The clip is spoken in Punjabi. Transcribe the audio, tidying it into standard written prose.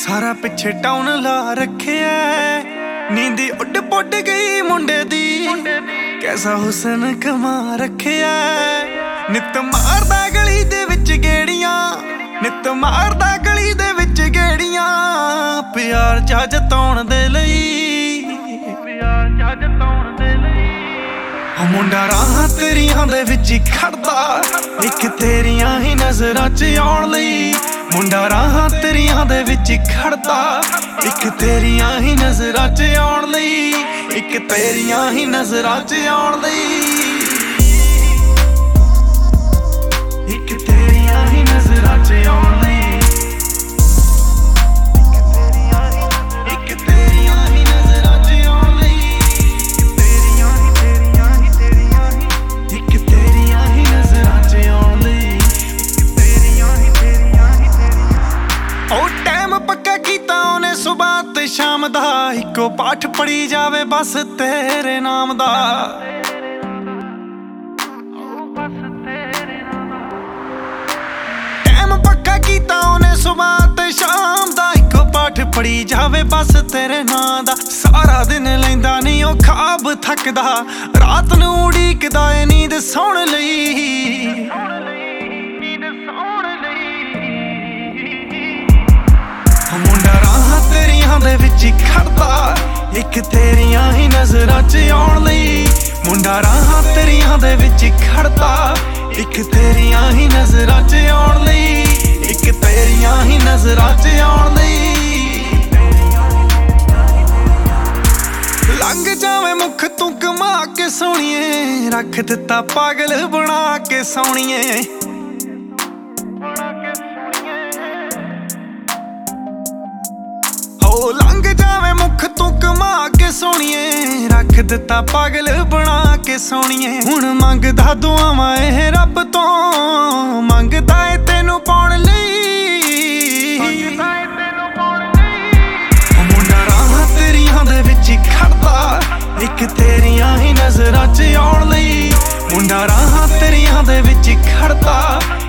ਸਾਰਾ ਪਿੱਛੇ ਟਾਉਨ ਲਾ ਰੱਖਿਆ, ਨੀਂਦੀ ਉੱਡ ਪੁੱਡ ਗਈ ਮੁੰਡੇ ਦੀ, ਕੈਸਾ ਹੁਸਨ ਕਮਾ ਰੱਖਿਆ। ਨਿੱਤ ਮਾਰਦਾ ਗਲੀ ਦੇ ਵਿੱਚ ਗੇੜੀਆਂ, ਨਿੱਤ ਮਾਰਦਾ ਗਲੀ ਦੇ ਵਿੱਚ ਗੇੜੀਆਂ, ਪਿਆਰ ਜਾ ਜਤਾਉਣ ਦੇ ਲਈ, ਪਿਆਰ ਜਾ ਜਤਾਉਣ ਦੇ ਲਈ। ਉਹ ਮੁੰਡਾ ਰਾਹਾਂ ਤੇਰੀਆਂ ਦੇ ਵਿੱਚ ਖੜਦਾ, ਇੱਕ ਤੇਰੀਆਂ ਹੀ ਨਜ਼ਰਾਂ 'ਚ ਆਉਣ ਲਈ। ਮੁੰਡਾ ਰਾਹਾਂ ਤੇਰੀਆਂ ਦੇ ਵਿੱਚ ਖੜਦਾ, ਇੱਕ ਤੇਰੀਆਂ ਹੀ ਨਜ਼ਰਾਂ 'ਚ ਆਉਣ ਲਈ, ਇੱਕ ਤੇਰੀਆਂ ਹੀ ਨਜ਼ਰਾਂ 'ਚ ਆਉਣ ਲਈ, ਇੱਕ ਤੇਰੀਆਂ ਹੀ ਨਜ਼ਰਾਂ 'ਚ ਆਉਣ ਲਈ, ਇੱਕ ਤੇਰੀਆਂ ਹੀ ਨਜ਼ਰਾਂ 'ਚ ਆਉਣ ਲਈ, ਤੇਰੀਆਂ ਹੀ ਤੇਰੀਆਂ ਹੀ ਤੇਰੀਆਂ ਹੀ, ਇੱਕ ਤੇਰੀਆਂ ਹੀ ਨਜ਼ਰਾਂ 'ਚ ਆਉਣ ਲਈ, ਤੇਰੀਆਂ ਹੀ ਤੇਰੀਆਂ ਹੀ ਤੇਰੀਆਂ। ਉਹ ਟਾਈਮ ਪੱਕਾ ਕੀਤਾ ਉਹਨੇ ਸੁਬਾਹ ਤੇ ਸ਼ਾਮ ਦਾ, ਇੱਕੋ ਪਾਠ ਪੜੀ ਜਾਵੇ ਬਸ ਤੇਰੇ ਨਾਮ ਦਾ। ਟਾਈਮ ਪੱਕਾ ਕੀਤਾ ਉਹਨੇ ਸੁਬਾਹ ਤੇ ਸ਼ਾਮ ਦਾ, ਇੱਕੋ ਪਾਠ ਪੜੀ ਜਾਵੇ ਬਸ ਤੇਰੇ ਨਾਂ ਦਾ। ਸਾਰਾ ਦਿਨ ਲੈਂਦਾ ਨੀ ਉਹ ਖਾਬ ਥੱਕਦਾ, ਰਾਤ ਨੂੰ ਉਡੀਕਦਾ ਏ ਨੀਂਦ ਸੌਣ ਲਈ। ਮੁੰਡਾ ਰਾਹਾਂ ਤੇਰੀਆਂ ਦੇ ਵਿੱਚ ਖੜਦਾ, ਇੱਕ ਤੇਰੀਆਂ ਹੀ ਨਜ਼ਰਾਂ 'ਚ ਆਉਣ ਲਈ। ਮੁੰਡਾ ਰਾਹਾਂ ਤੇਰੀਆਂ ਦੇ ਵਿੱਚ ਖੜਦਾ, ਇੱਕ ਤੇਰੀਆਂ ਹੀ ਨਜ਼ਰਾਂ 'ਚ ਆਉਣ ਲਈ, ਇੱਕ ਤੇਰੀਆਂ ਹੀ ਨਜ਼ਰਾਂ 'ਚ ਆਉਣ ਲਈ। ਲੰਘ ਜਾਵੇਂ ਮੁੱਖ ਤੂੰ ਕਮਾ ਕੇ ਸੋਹਣੀਏ, ਰੱਖ ਦਿੱਤਾ ਪਾਗਲ ਬਣਾ ਕੇ ਸੋਹਣੀਏ। ਉਹ ਲੰਘ ਜਾਵੇਂ ਮੁੱਖ ਤੂੰ ਕਮਾ ਕੇ ਸੋਹਣੀਏ, ਰੱਖ ਦਿੱਤਾ ਪਾਗਲ ਬਣਾ ਕੇ ਸੋਹਣੀਏ। ਹੁਣ ਮੰਗਦਾ ਦੁਆਵਾਂ ਇਹ ਰੱਬ ਤੋਂ, ਮੰਗਦਾ ਏ ਤੈਨੂੰ ਪਾਉਣ ਲਈ। ਉਹ ਮੁੰਡਾ ਰਾਹਾਂ ਤੇਰੀਆਂ ਦੇ ਵਿੱਚ ਖੜਦਾ, ਇੱਕ ਤੇਰੀਆਂ ਹੀ ਨਜ਼ਰਾਂ 'ਚ ਆਉਣ ਲਈ। ਮੁੰਡਾ ਰਾਹਾਂ ਤੇਰੀਆਂ ਦੇ ਵਿੱਚ ਖੜਦਾ,